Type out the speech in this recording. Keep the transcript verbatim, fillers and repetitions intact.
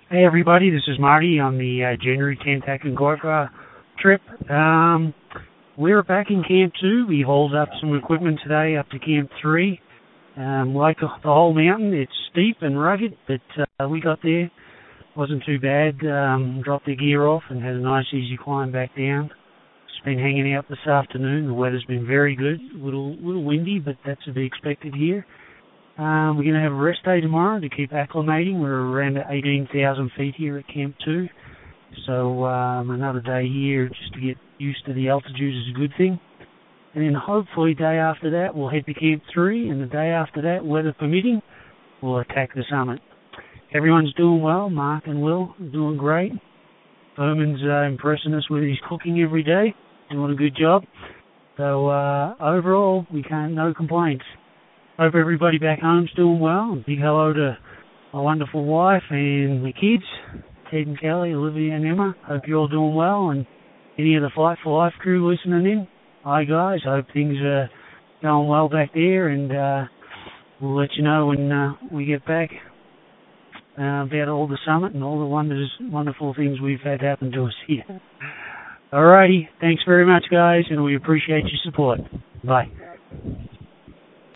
Hey everybody, this is Marty on the uh, January tenth Aconcagua trip. Um, we're back in Camp two. We hauled up some equipment today up to Camp three. Um, like the, the whole mountain, it's steep and rugged, but uh, we got there. Wasn't too bad. Um, dropped the gear off and had a nice easy climb back down. It's been hanging out this afternoon. The weather's been very good. A little, little windy, but that's to be expected here. Um, we're going to have a rest day tomorrow to keep acclimating. We're around eighteen thousand feet here at Camp two. So um, another day here just to get used to the altitude is a good thing. And then hopefully day after that we'll head to Camp three, and the day after that, weather permitting, we'll attack the summit. Everyone's doing well. Mark and Will are doing great. Herman's uh, impressing us with his cooking every day, doing a good job. So uh, overall, we can't, no complaints. Hope everybody back home's doing well. And big hello to my wonderful wife and my kids, Ted and Kelly, Olivia and Emma. Hope you're all doing well. And any of the Flight for Life crew listening in, hi guys. Hope things are going well back there. And uh, we'll let you know when uh, we get back uh, about all the summit and all the wonders, wonderful things we've had happen to us here. Alrighty. Thanks very much, guys, and we appreciate your support. Bye.